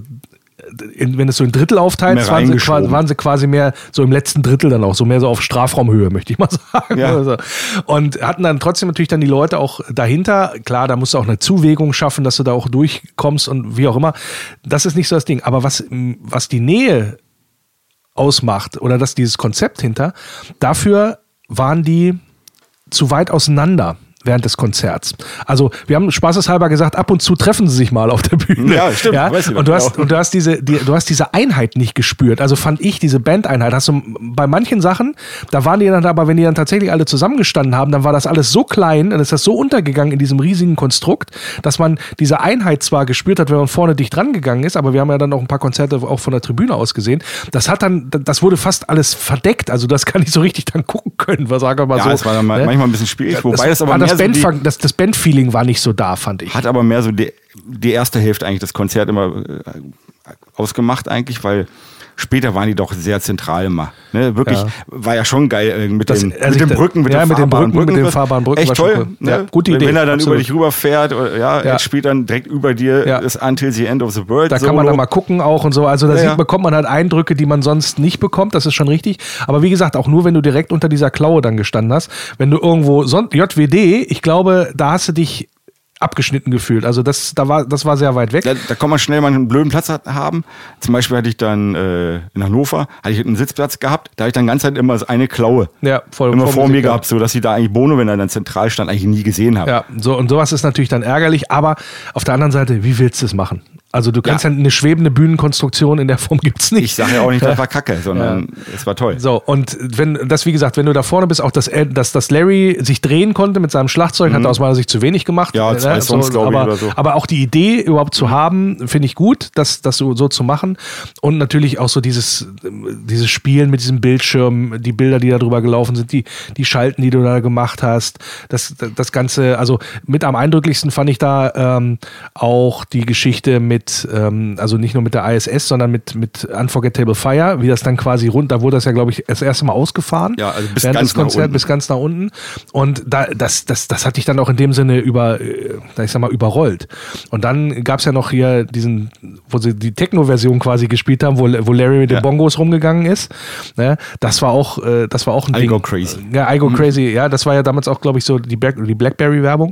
in Drittel aufteilt, waren sie quasi mehr so im letzten Drittel dann auch, so mehr so auf Strafraumhöhe, möchte ich mal sagen. Ja. Also. Und hatten dann trotzdem natürlich dann die Leute auch dahinter. Klar, da musst du auch eine Zuwägung schaffen, dass du da auch durchkommst und wie auch immer. Das ist nicht so das Ding. Aber was die Nähe ausmacht oder dieses Konzept hinter, dafür waren die zu weit auseinander während des Konzerts. Also wir haben spaßeshalber gesagt, ab und zu treffen sie sich mal auf der Bühne. Ja, stimmt. Ja? Und du hast diese Einheit nicht gespürt. Also fand ich diese Bandeinheit. Hast du bei manchen Sachen, da waren die dann aber, wenn die dann tatsächlich alle zusammengestanden haben, dann war das alles so klein, dann ist das so untergegangen in diesem riesigen Konstrukt, dass man diese Einheit zwar gespürt hat, wenn man vorne dicht dran gegangen ist, aber wir haben ja dann auch ein paar Konzerte auch von der Tribüne aus gesehen. Das wurde fast alles verdeckt. Also das kann ich so richtig dann gucken können. Was sagen wir mal so. Ja, es war dann manchmal ein bisschen schwierig, wobei das aber das Bandfeeling war nicht so da, fand ich. Hat aber mehr so die erste Hälfte eigentlich das Konzert immer ausgemacht eigentlich, weil später waren die doch sehr zentral immer. Ne? Wirklich, war ja schon geil mit den Brücken, mit den fahrbaren Brücken. Echt toll. Cool. Ne? Ja, gute Idee. Wenn er dann absolut über dich rüberfährt, er spielt dann direkt über dir das Until the End of the World. Da kann man dann mal gucken auch und so. Also da bekommt man halt Eindrücke, die man sonst nicht bekommt. Das ist schon richtig. Aber wie gesagt, auch nur, wenn du direkt unter dieser Klaue dann gestanden hast. Wenn du irgendwo, JWD, ich glaube, da hast du dich abgeschnitten gefühlt. Also das war sehr weit weg. Da kann man schnell mal einen blöden Platz haben. Zum Beispiel hatte ich dann in Hannover einen Sitzplatz gehabt. Da habe ich dann ganz halt immer eine Klaue immer vor mir gehabt, so dass ich da eigentlich Bono, wenn er dann zentral stand, eigentlich nie gesehen habe. Ja, so und sowas ist natürlich dann ärgerlich. Aber auf der anderen Seite, wie willst du es machen? Also du kannst ja eine schwebende Bühnenkonstruktion in der Form gibt's nicht. Ich sage ja auch nicht, das war Kacke, sondern es war toll. So, und wie gesagt, wenn du da vorne bist, auch dass Larry sich drehen konnte mit seinem Schlagzeug, hat er aus meiner Sicht zu wenig gemacht. Ja, 2 Songs, glaube ich, oder so. Aber auch die Idee überhaupt zu haben, finde ich gut, das so zu machen. Und natürlich auch so dieses Spielen mit diesem Bildschirm, die Bilder, die da drüber gelaufen sind, die Schalten, die du da gemacht hast, das Ganze, also mit am eindrücklichsten fand ich da auch die Geschichte mit, also nicht nur mit der ISS, sondern mit Unforgettable Fire, wie das dann quasi da wurde das ja, glaube ich, das erste Mal ausgefahren. Ja, also bis ganz nach unten. Und das hat dich dann auch in dem Sinne überrollt. Und dann gab es ja noch hier wo sie die Techno-Version quasi gespielt haben, wo Larry mit den Bongos rumgegangen ist. Ne? Das war auch ein Ding. I Go Crazy. Ja, I Go Crazy. Ja, das war ja damals auch, glaube ich, so die Blackberry-Werbung.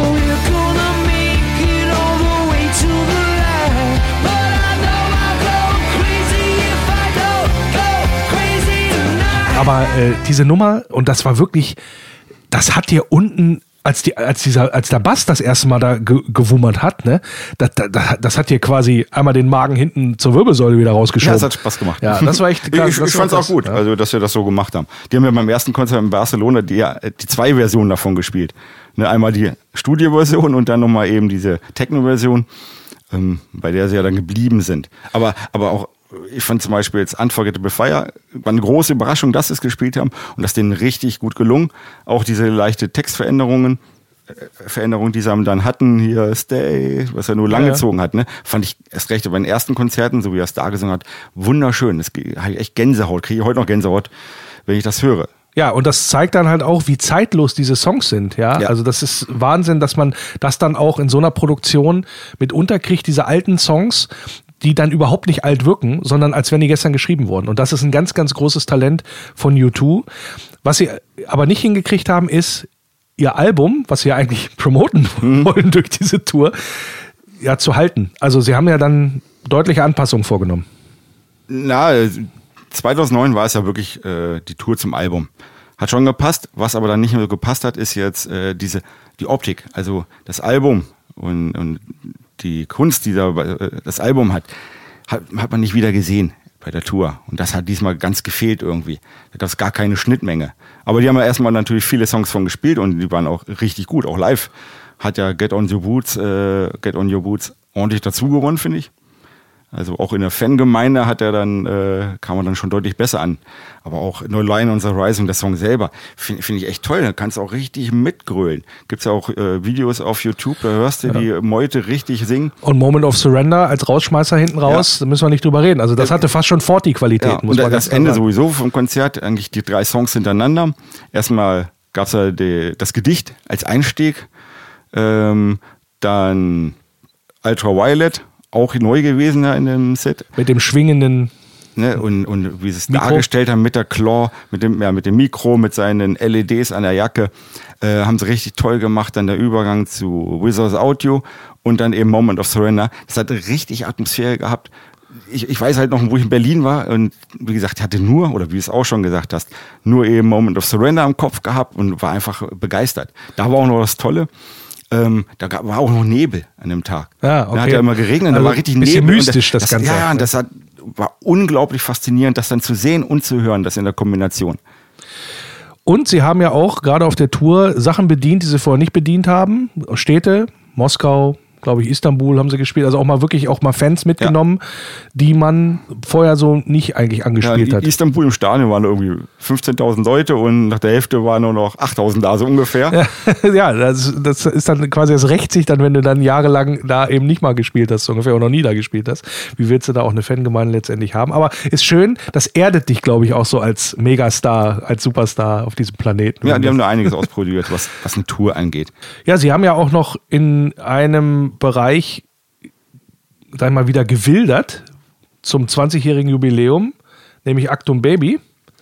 Aber diese Nummer, und das war wirklich, das hat dir unten, als der Bass das erste Mal da gewummert hat, ne, das hat dir quasi einmal den Magen hinten zur Wirbelsäule wieder rausgeschoben. Ja, das hat Spaß gemacht. Ja, das war echt krass. Ich fand's auch gut, ja. Also dass wir das so gemacht haben. Die haben ja beim ersten Konzert in Barcelona die 2 Versionen davon gespielt. Ne, einmal die Studioversion und dann nochmal eben diese Techno-Version, bei der sie ja dann geblieben sind. Aber auch ich fand zum Beispiel jetzt Unforgettable Fire, war eine große Überraschung, dass sie es gespielt haben und das denen richtig gut gelungen. Auch diese leichte Textveränderungen, die sie dann hatten, hier Stay, was er nur lang gezogen hat, ne, fand ich erst recht bei den ersten Konzerten, so wie er es da gesungen hat, wunderschön. Das habe ich echt Gänsehaut, kriege ich heute noch Gänsehaut, wenn ich das höre. Ja, und das zeigt dann halt auch, wie zeitlos diese Songs sind, ja. Also das ist Wahnsinn, dass man das dann auch in so einer Produktion mitunter kriegt, diese alten Songs, die dann überhaupt nicht alt wirken, sondern als wenn die gestern geschrieben wurden. Und das ist ein ganz, ganz großes Talent von U2. Was sie aber nicht hingekriegt haben, ist, ihr Album, was sie ja eigentlich promoten wollen durch diese Tour, ja, zu halten. Also sie haben ja dann deutliche Anpassungen vorgenommen. Na, 2009 war es ja wirklich die Tour zum Album. Hat schon gepasst. Was aber dann nicht mehr so gepasst hat, ist jetzt die Optik. Also das Album und die Kunst, die das Album hat man nicht wieder gesehen bei der Tour. Und das hat diesmal ganz gefehlt irgendwie. Da gab es gar keine Schnittmenge. Aber die haben ja erstmal natürlich viele Songs von gespielt und die waren auch richtig gut. Auch live hat ja Get on Your Boots ordentlich dazu gewonnen, finde ich. Also auch in der Fangemeinde kam man dann schon deutlich besser an. Aber auch No Line on the Horizon, der Song selber, finde ich echt toll. Da kannst du auch richtig mitgrölen. Gibt's ja auch Videos auf YouTube, da hörst du die Meute richtig singen. Und Moment of Surrender als Rausschmeißer hinten raus, da müssen wir nicht drüber reden. Also das hatte fast schon Forti-Qualitäten. Ja, und das Ende sowieso vom Konzert, eigentlich die 3 Songs hintereinander. Erstmal gab's ja das Gedicht als Einstieg, dann Ultraviolet, auch neu gewesen in dem Set. Mit dem schwingenden... Ne, und wie sie es dargestellt haben mit der Claw, mit dem Mikro, mit seinen LEDs an der Jacke, haben sie richtig toll gemacht. Dann der Übergang zu Without Audio und dann eben Moment of Surrender. Das hat richtig Atmosphäre gehabt. Ich weiß halt noch, wo ich in Berlin war und wie gesagt, ich hatte nur, oder wie du es auch schon gesagt hast, nur eben Moment of Surrender im Kopf gehabt und war einfach begeistert. Da war auch noch das Tolle. Da war auch noch Nebel an dem Tag. Ja, okay. Da hat ja immer geregnet, also da war richtig Nebel. Ein bisschen mystisch, das Ganze. Ja, und das war unglaublich faszinierend, das dann zu sehen und zu hören, das in der Kombination. Und sie haben ja auch gerade auf der Tour Sachen bedient, die sie vorher nicht bedient haben. Städte, Moskau, glaube ich, Istanbul haben sie gespielt. Also auch mal Fans mitgenommen, die man vorher so nicht eigentlich angespielt hat. Istanbul im Stadion waren irgendwie 15.000 Leute und nach der Hälfte waren nur noch 8.000 da, so ungefähr. Ja, das ist dann quasi, das rächt sich dann, wenn du dann jahrelang da eben nicht mal gespielt hast, so ungefähr, oder noch nie da gespielt hast. Wie willst du da auch eine Fangemeinde letztendlich haben? Aber ist schön, das erdet dich, glaube ich, auch so als Megastar, als Superstar auf diesem Planeten. Ja, die haben da einiges ausprobiert, was eine Tour angeht. Ja, sie haben ja auch noch in einem Bereich, sag ich mal, wieder gewildert zum 20-jährigen Jubiläum, nämlich Actum Baby.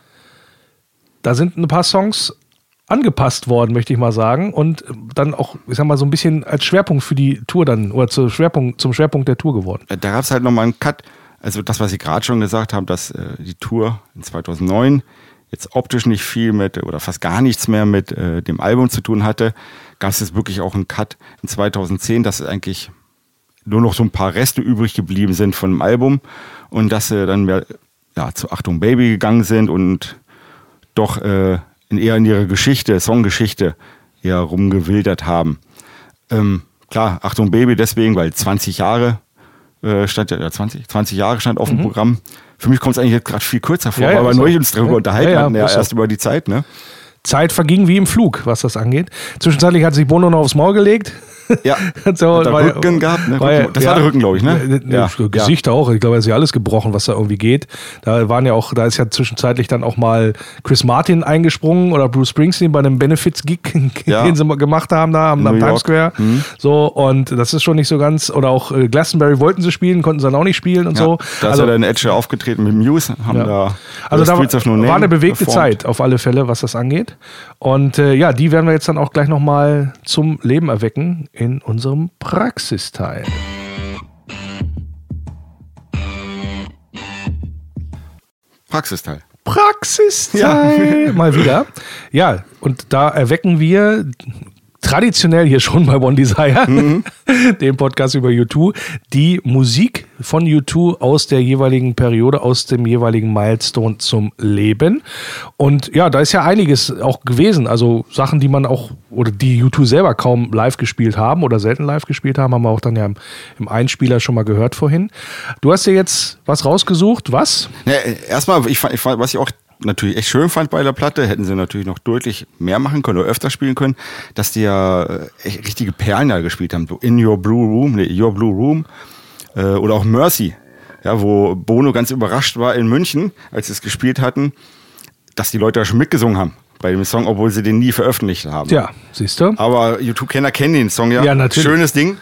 Da sind ein paar Songs angepasst worden, möchte ich mal sagen, und dann auch, ich sag mal, so ein bisschen als Schwerpunkt für die Tour dann, oder zum Schwerpunkt der Tour geworden. Da gab es halt nochmal einen Cut, also das, was ich gerade schon gesagt habe, dass die Tour in 2009 jetzt optisch nicht viel mit, oder fast gar nichts mehr mit dem Album zu tun hatte, gab es jetzt wirklich auch einen Cut in 2010, das ist eigentlich nur noch so ein paar Reste übrig geblieben sind von dem Album und dass sie dann mehr zu Achtung Baby gegangen sind und doch eher in ihrer Geschichte, Songgeschichte eher rumgewildert haben. Klar, Achtung Baby deswegen, weil 20 Jahre stand 20 Jahre stand auf dem Programm. Für mich kommt es eigentlich jetzt gerade viel kürzer vor, weil wir neulich uns darüber unterhalten hatten, erst über die Zeit, ne? Zeit verging wie im Flug, was das angeht. Zwischenzeitlich hat sich Bono noch aufs Maul gelegt. Ja, so, hat Rücken gehabt. Ne? Das war der Rücken, glaube ich. Ne? Gesicht auch. Ich glaube, er ist ja alles gebrochen, was da irgendwie geht. Da ist ja zwischenzeitlich dann auch mal Chris Martin eingesprungen oder Bruce Springsteen bei einem Benefits-Gig, den sie gemacht haben da am Times Square. So, und das ist schon nicht so ganz, oder auch Glastonbury wollten sie spielen, konnten sie dann auch nicht spielen und so. Da ist ja dann Edge aufgetreten mit Muse, haben da war eine bewegte Zeit auf alle Fälle, was das angeht. Und die werden wir jetzt dann auch gleich nochmal zum Leben erwecken in unserem Praxisteil. Praxisteil. Ja. Mal wieder. Ja, und da erwecken wir traditionell hier schon bei One Desire, dem Podcast über U2, die Musik von U2 aus der jeweiligen Periode, aus dem jeweiligen Milestone zum Leben. Und ja, da ist ja einiges auch gewesen. Also Sachen, die man auch, oder die U2 selber kaum live gespielt haben oder selten live gespielt haben wir auch dann ja im Einspieler schon mal gehört vorhin. Du hast dir jetzt was rausgesucht, was? Ja, erstmal, ich fand, was ich auch natürlich echt schön fand bei der Platte, hätten sie natürlich noch deutlich mehr machen können oder öfter spielen können, dass die ja echt richtige Perlen da gespielt haben, so Your Blue Room oder auch Mercy, ja, wo Bono ganz überrascht war in München, als sie es gespielt hatten, dass die Leute da schon mitgesungen haben bei dem Song, obwohl sie den nie veröffentlicht haben. Ja, siehst du. Aber YouTube-Kenner kennen den Song ja. Ja, natürlich. Schönes Ding.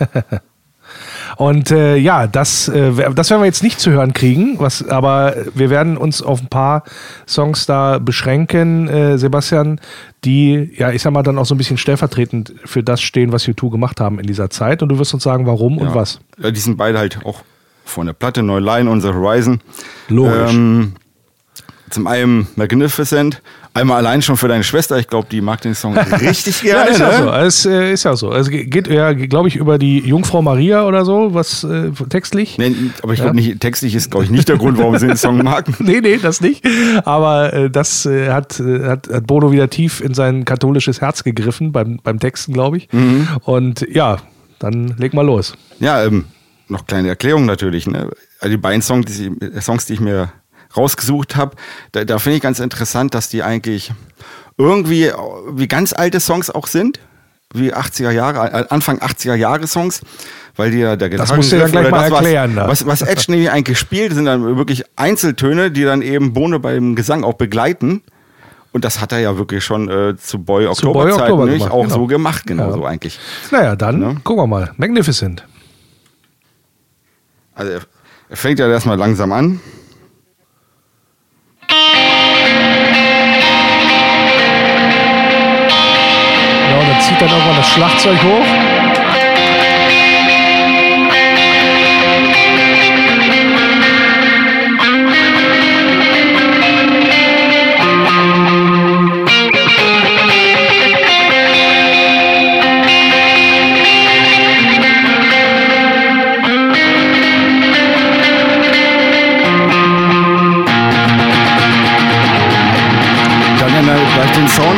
Und das werden wir jetzt nicht zu hören kriegen, aber wir werden uns auf ein paar Songs da beschränken, Sebastian, die, ja, ich sag mal, dann auch so ein bisschen stellvertretend für das stehen, was U2 gemacht haben in dieser Zeit. Und du wirst uns sagen, warum und was. Ja, die sind beide halt auch von der Platte, No Line on the Horizon. Logisch. Zum einen Magnificent. Einmal allein schon für deine Schwester. Ich glaube, die mag den Song richtig gerne. Ja, ist ja so. Es ist ja so. Es geht ja, glaube ich, über die Jungfrau Maria oder so, was textlich. Nee, aber ich glaube nicht, textlich ist, glaube ich, nicht der Grund, warum sie den Song mag. Nee, das nicht. Aber das hat Bono wieder tief in sein katholisches Herz gegriffen, beim Texten, glaube ich. Und ja, dann leg mal los. Ja, noch kleine Erklärung natürlich. Ne? Also die beiden Songs, die ich mir rausgesucht habe, da finde ich ganz interessant, dass die eigentlich irgendwie wie ganz alte Songs auch sind, wie 80er Jahre, Anfang 80er Jahre Songs, weil die ja der Gitarren. Das musst du ja gleich mal erklären. Was Edge nämlich eigentlich spielt, sind dann wirklich Einzeltöne, die dann eben Bono beim Gesang auch begleiten. Und das hat er ja wirklich schon zu Boy Oktober Zeiten auch genau so gemacht, so eigentlich. Naja, dann gucken wir mal. Magnificent. Also er fängt ja erstmal langsam an. Ja, und dann zieht dann irgendwann das Schlagzeug hoch. Dann ändert er gleich den Sound.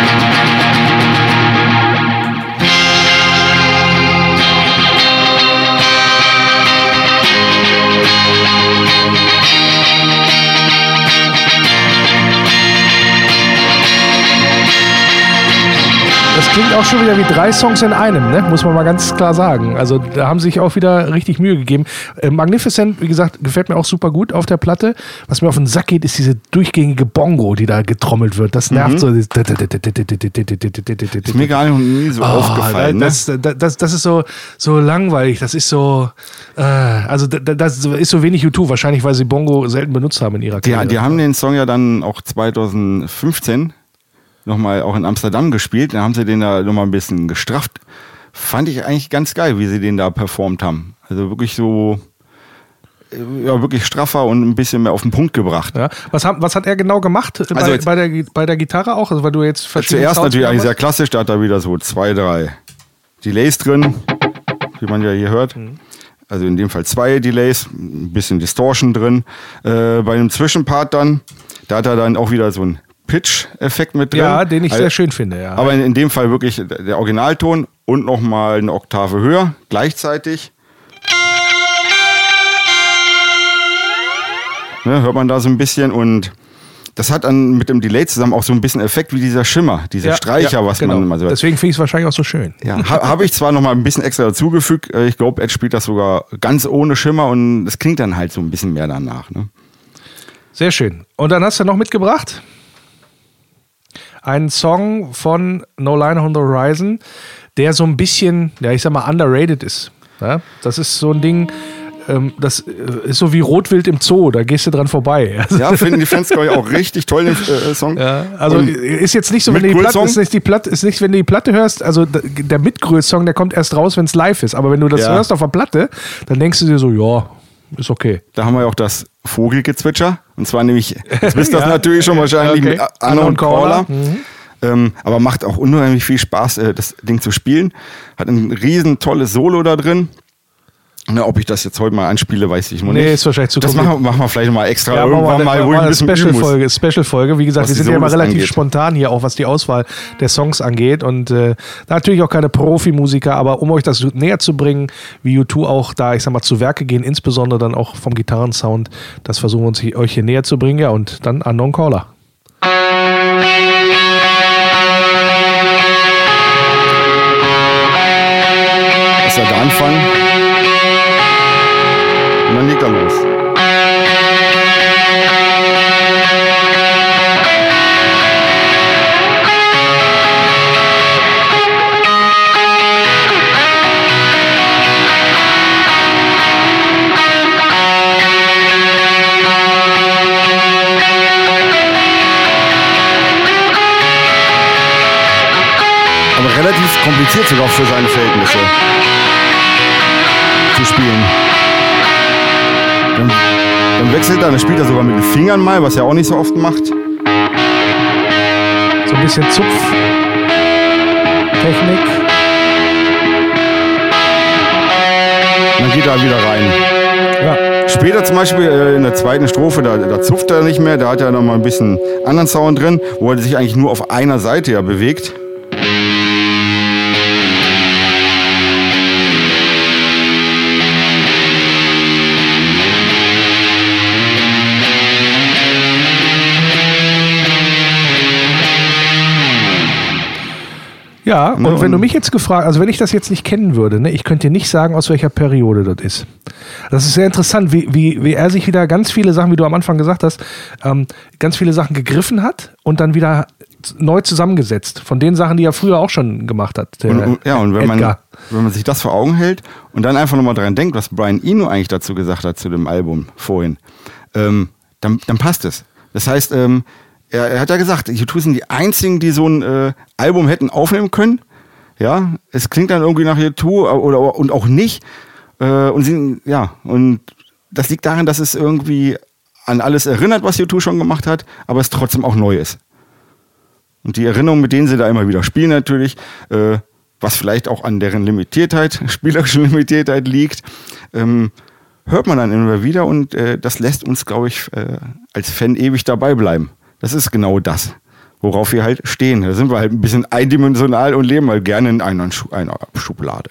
Das klingt auch schon wieder wie 3 Songs in einem, ne? Muss man mal ganz klar sagen. Also da haben sie sich auch wieder richtig Mühe gegeben. Magnificent, wie gesagt, gefällt mir auch super gut auf der Platte. Was mir auf den Sack geht, ist diese durchgängige Bongo, die da getrommelt wird. Das nervt so. Ist mir gar nie so aufgefallen. Das ist so langweilig. Das ist so, das ist so wenig U2. Wahrscheinlich, weil sie Bongo selten benutzt haben in ihrer Karriere. Die haben den Song ja dann auch 2015 nochmal auch in Amsterdam gespielt. Da haben sie den da nochmal ein bisschen gestrafft. Fand ich eigentlich ganz geil, wie sie den da performt haben. Also wirklich so, ja, wirklich straffer und ein bisschen mehr auf den Punkt gebracht. Ja. Was hat er genau gemacht bei der Gitarre auch? Also weil du jetzt zuerst natürlich eigentlich sehr klassisch, da hat er wieder so 2, 3 Delays drin. wie man ja hier hört. Also in dem Fall 2 Delays, ein bisschen Distortion drin. Bei einem Zwischenpart dann, da hat er dann auch wieder so einen Pitch-Effekt mit drin. Ja, den ich sehr schön finde, ja. Aber in dem Fall wirklich der Originalton und nochmal eine Oktave höher, gleichzeitig. Ne, hört man da so ein bisschen und das hat dann mit dem Delay zusammen auch so ein bisschen Effekt wie dieser Schimmer, dieser Streicher, was man immer so hört. Deswegen finde ich es wahrscheinlich auch so schön. Ja, habe ich zwar nochmal ein bisschen extra dazugefügt, ich glaube, Ed spielt das sogar ganz ohne Schimmer und es klingt dann halt so ein bisschen mehr danach. Ne? Sehr schön. Und dann hast du noch mitgebracht einen Song von No Line on the Horizon, der so ein bisschen, ja, ich sag mal, underrated ist. Ja? Das ist so ein Ding, das ist so wie Rotwild im Zoo, da gehst du dran vorbei. Also ja, finden die Fans, glaube ich, auch richtig toll, den Song. Ja, also und ist jetzt nicht so, wenn du wenn du die Platte hörst, also der Mitgröß-Song, der kommt erst raus, wenn es live ist. Aber wenn du das hörst auf der Platte, dann denkst du dir so, ja, ist okay. Da haben wir ja auch das Vogelgezwitscher. Und zwar nämlich, jetzt wisst ihr das natürlich schon wahrscheinlich mit Unknown Caller. Aber macht auch unheimlich viel Spaß, das Ding zu spielen. Hat ein riesen tolles Solo da drin. Na, ob ich das jetzt heute mal anspiele, weiß ich noch nicht. Nee, ist wahrscheinlich zu Das machen wir vielleicht mal extra ja, irgendwann mal, wo ich ein bisschen Special-Folge. Wie gesagt, wir sind ja immer relativ spontan hier, auch was die Auswahl der Songs angeht. Und natürlich auch keine Profimusiker, aber um euch das näher zu bringen, wie U2 auch da, ich sag mal, zu Werke gehen, insbesondere dann auch vom Gitarrensound, das versuchen wir uns euch hier näher zu bringen. Ja, und dann Unknown Caller. Das ist ja der Anfang. Und dann legt er los. Aber relativ kompliziert sogar für seine Verhältnisse zu spielen. Dann wechselt er, dann spielt er sogar mit den Fingern mal, was er auch nicht so oft macht. So ein bisschen Zupftechnik. Dann geht er wieder rein. Ja. Später zum Beispiel in der zweiten Strophe, da zupft er nicht mehr, da hat er noch mal ein bisschen anderen Sound drin, wo er sich eigentlich nur auf einer Seite ja bewegt. Ja, und wenn du mich jetzt gefragt, also wenn ich das jetzt nicht kennen würde, ne, ich könnte dir nicht sagen, aus welcher Periode das ist. Das ist sehr interessant, wie er sich wieder ganz viele Sachen, wie du am Anfang gesagt hast, ganz viele Sachen gegriffen hat und dann wieder neu zusammengesetzt. Von den Sachen, die er früher auch schon gemacht hat. Und wenn man sich das vor Augen hält und dann einfach nochmal dran denkt, was Brian Eno eigentlich dazu gesagt hat zu dem Album vorhin, dann passt es. Das heißt, er hat ja gesagt, U2 sind die einzigen, die so ein Album hätten aufnehmen können. Ja, es klingt dann irgendwie nach U2 und auch nicht. Und das liegt daran, dass es irgendwie an alles erinnert, was U2 schon gemacht hat, aber es trotzdem auch neu ist. Und die Erinnerungen, mit denen sie da immer wieder spielen natürlich, was vielleicht auch an deren Limitiertheit, spielerischen Limitiertheit liegt, hört man dann immer wieder und das lässt uns, glaube ich, als Fan ewig dabei bleiben. Das ist genau das, worauf wir halt stehen. Da sind wir halt ein bisschen eindimensional und leben halt gerne in einer Schublade.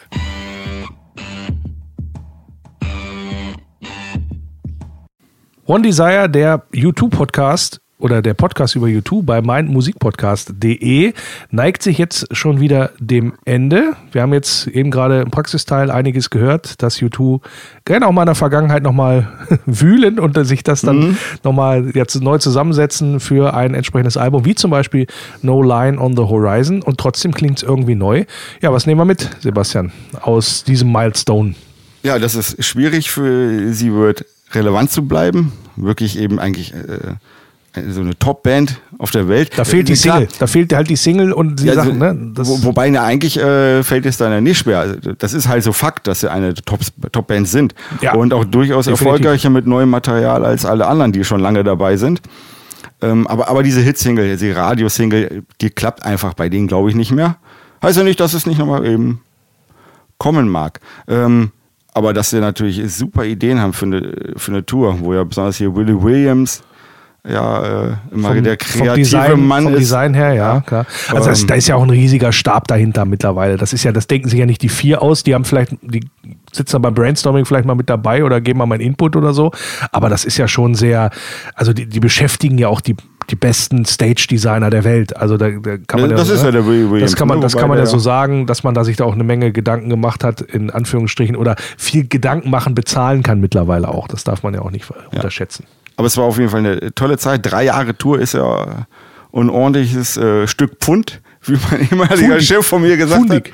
One Desire, der U2-Podcast oder der Podcast über U2 bei meinmusikpodcast.de neigt sich jetzt schon wieder dem Ende. Wir haben jetzt eben gerade im Praxisteil einiges gehört, dass U2 gerne auch mal in der Vergangenheit nochmal wühlen und sich das dann nochmal jetzt neu zusammensetzen für ein entsprechendes Album, wie zum Beispiel No Line on the Horizon, und trotzdem klingt es irgendwie neu. Ja, was nehmen wir mit, Sebastian, aus diesem Milestone? Ja, das ist schwierig für sie wird relevant zu bleiben. Wirklich eben eigentlich so eine Top-Band auf der Welt. Da fehlt die Single. Da fehlt halt die Single und die Sachen. Ne? Wobei eigentlich fällt es dann ja nicht schwer. Also, das ist halt so Fakt, dass sie eine Top-Band sind. Ja, und auch durchaus erfolgreicher mit neuem Material als alle anderen, die schon lange dabei sind. Aber diese Hit-Single, die Radio-Single, die klappt einfach bei denen, glaube ich, nicht mehr. Heißt ja nicht, dass es nicht nochmal eben kommen mag. Aber dass sie natürlich super Ideen haben für eine Tour, wo ja besonders hier Willie Williams immer der kreative Mann ist. Vom Design her, ja, klar. Also da ist ja auch ein riesiger Stab dahinter mittlerweile. Das denken sich ja nicht die 4 aus, die sitzen dann beim Brainstorming vielleicht mal mit dabei oder geben mal meinen Input oder so. Aber das ist ja schon sehr, also die beschäftigen ja auch die besten Stage-Designer der Welt. Also da kann man das ist ja der Williams. Das kann man ja so sagen, dass man da sich da auch eine Menge Gedanken gemacht hat, in Anführungsstrichen, oder viel Gedanken machen bezahlen kann mittlerweile auch. Das darf man ja auch nicht unterschätzen. Aber es war auf jeden Fall eine tolle Zeit. 3 Jahre Tour ist ja ein ordentliches Stück Pfund, wie mein ehemaliger Chef von mir gesagt hat.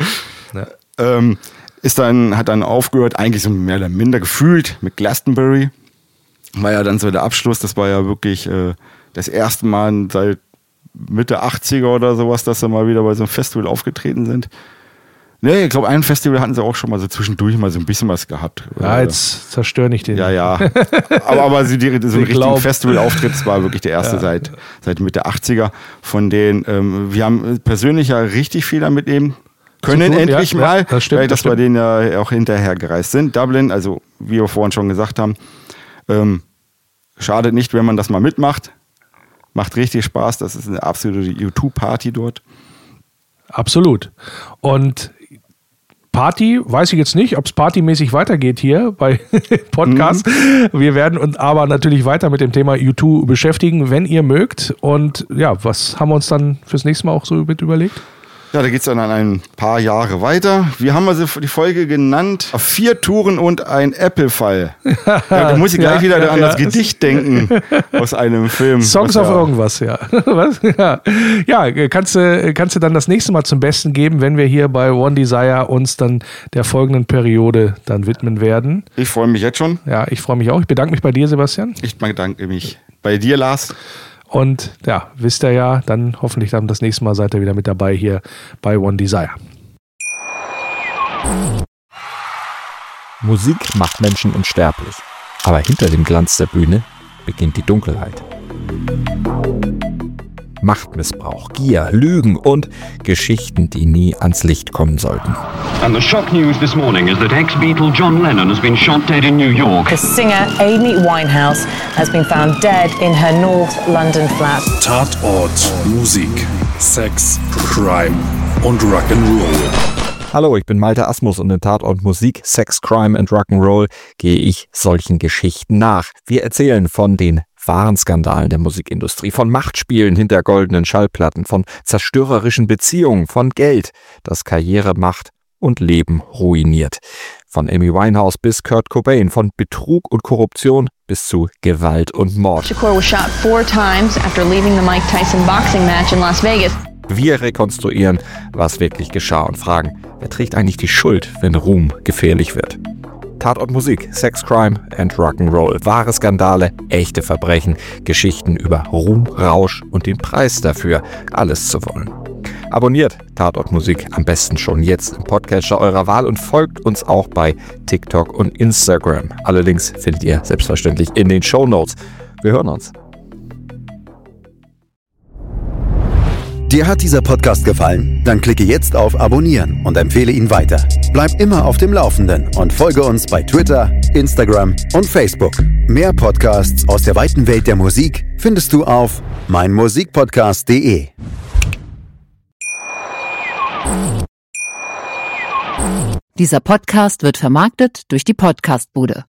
Ja. Hat dann aufgehört, eigentlich so mehr oder minder gefühlt mit Glastonbury. War ja dann so der Abschluss. Das war ja wirklich das erste Mal seit Mitte 80er oder sowas, dass sie mal wieder bei so einem Festival aufgetreten sind. Nee, ich glaube, ein Festival hatten sie auch schon mal so zwischendurch mal so ein bisschen was gehabt. Ja, jetzt zerstöre ich den. Ja. aber so einen richtigen Festivalauftritt, das war wirklich der erste seit Mitte 80er. Von denen, wir haben persönlich ja richtig viel damit nehmen können, endlich mal. Das stimmt, weil wir denen ja auch hinterher gereist sind. Dublin, also wie wir vorhin schon gesagt haben, schadet nicht, wenn man das mal mitmacht. Macht richtig Spaß, das ist eine absolute U2-Party dort. Absolut. Und Party, weiß ich jetzt nicht, ob es partymäßig weitergeht hier bei Podcast. Wir werden uns aber natürlich weiter mit dem Thema U2 beschäftigen, wenn ihr mögt. Und ja, was haben wir uns dann fürs nächste Mal auch so mit überlegt? Ja, da geht es dann an ein paar Jahre weiter. Wir haben also die Folge genannt, 4 Touren und ein Apple-Fall. Da muss ich gleich wieder an das Gedicht denken aus einem Film. Songs auf irgendwas, ja. Was? Ja, kannst du dann das nächste Mal zum Besten geben, wenn wir hier bei One Desire uns dann der folgenden Periode dann widmen werden. Ich freue mich jetzt schon. Ja, ich freue mich auch. Ich bedanke mich bei dir, Sebastian. Ich bedanke mich bei dir, Lars. Und ja, wisst ihr ja, dann hoffentlich dann das nächste Mal seid ihr wieder mit dabei hier bei One Desire. Musik macht Menschen unsterblich. Aber hinter dem Glanz der Bühne beginnt die Dunkelheit. Machtmissbrauch, Gier, Lügen und Geschichten, die nie ans Licht kommen sollten. And the shock news this morning is that ex-Beatle John Lennon has been shot dead in New York. The singer Amy Winehouse has been found dead in her North London flat. Tatort, Musik, Sex, Crime und Rock'n'Roll. Hallo, ich bin Malte Asmus und in Tatort Musik, Sex, Crime and Rock'n'Roll gehe ich solchen Geschichten nach. Wir erzählen von den wahren Skandalen der Musikindustrie, von Machtspielen hinter goldenen Schallplatten, von zerstörerischen Beziehungen, von Geld, das Karriere, Macht und Leben ruiniert. Von Amy Winehouse bis Kurt Cobain, von Betrug und Korruption bis zu Gewalt und Mord. Shakur was shot 4 times after leaving the Mike Tyson boxing match in Las Vegas. Wir rekonstruieren, was wirklich geschah und fragen, wer trägt eigentlich die Schuld, wenn Ruhm gefährlich wird? Tatort Musik, Sex, Crime and Rock'n'Roll. Wahre Skandale, echte Verbrechen, Geschichten über Ruhm, Rausch und den Preis dafür, alles zu wollen. Abonniert Tatort Musik am besten schon jetzt im Podcatcher eurer Wahl und folgt uns auch bei TikTok und Instagram. Alle Links findet ihr selbstverständlich in den Shownotes. Wir hören uns. Dir hat dieser Podcast gefallen? Dann klicke jetzt auf Abonnieren und empfehle ihn weiter. Bleib immer auf dem Laufenden und folge uns bei Twitter, Instagram und Facebook. Mehr Podcasts aus der weiten Welt der Musik findest du auf meinmusikpodcast.de. Dieser Podcast wird vermarktet durch die Podcastbude.